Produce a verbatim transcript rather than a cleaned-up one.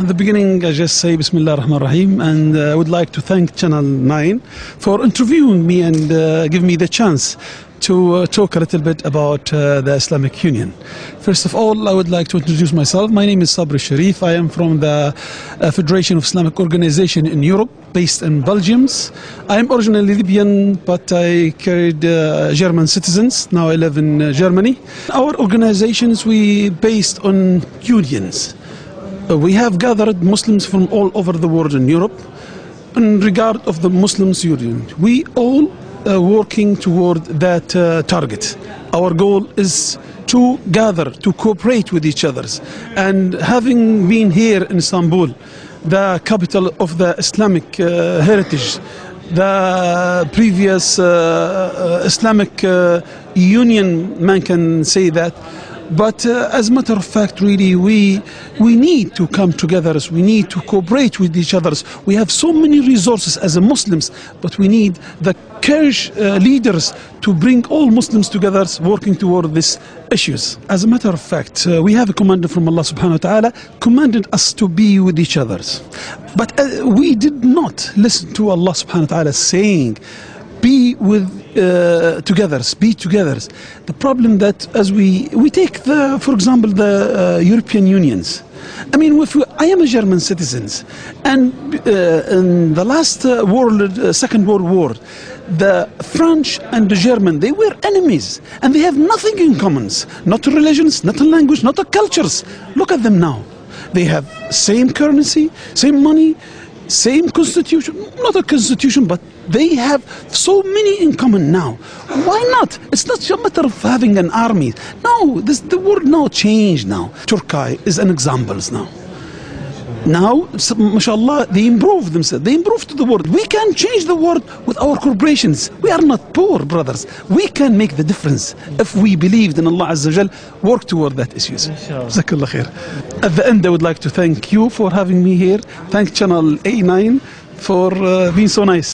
the beginning, I just say Bismillah ar-Rahman ar-Rahim, and uh, I would like to thank Channel nine for interviewing me and uh, give me the chance to uh, talk a little bit about uh, the Islamic Union. First of all, I would like to introduce myself. My name is Sabri Sharif. I am from the uh, Federation of Islamic Organization in Europe, based in Belgium. I am originally Libyan, but I carried uh, German citizens. Now I live in uh, Germany. Our organizations, we based on unions. Uh, we have gathered Muslims from all over the world in Europe in regard of the Muslims Union. We all Uh, working toward that uh, target. Our goal is to gather, to cooperate with each other. And having been here in Istanbul, the capital of the Islamic uh, heritage, the previous uh, uh, Islamic uh, Union, man can say that. But uh, as a matter of fact, really, we we need to come together. We need to cooperate with each other. We have so many resources as a Muslims, but we need the courage uh, leaders to bring all Muslims together, working toward these issues. As a matter of fact, uh, we have a command from Allah subhanahu wa ta'ala commanded us to be with each other. But uh, we did not listen to Allah subhanahu wa ta'ala saying, be with uh, together, be together. The problem that as we we take the, for example, the uh, European Unions. I mean, if we, I am a German citizen, and uh, in the last uh, world, uh, Second World War, the French and the German, they were enemies, and they have nothing in common. Not religions, not language, not cultures. Look at them now. They have same currency, same money, same constitution, not a constitution, but they have so many in common now. Why not? It's not a matter of having an army. No, this, the world now changed now. Turkey is an example now. Now, mashallah, they improve themselves. They improve to the world. We can change the world with our corporations. We are not poor, brothers. We can make the difference if we believed in Allah Azza wa Jal, work toward that issues. Jazakallah khair. At the end, I would like to thank you for having me here. Thank Channel A nine for uh, being so nice.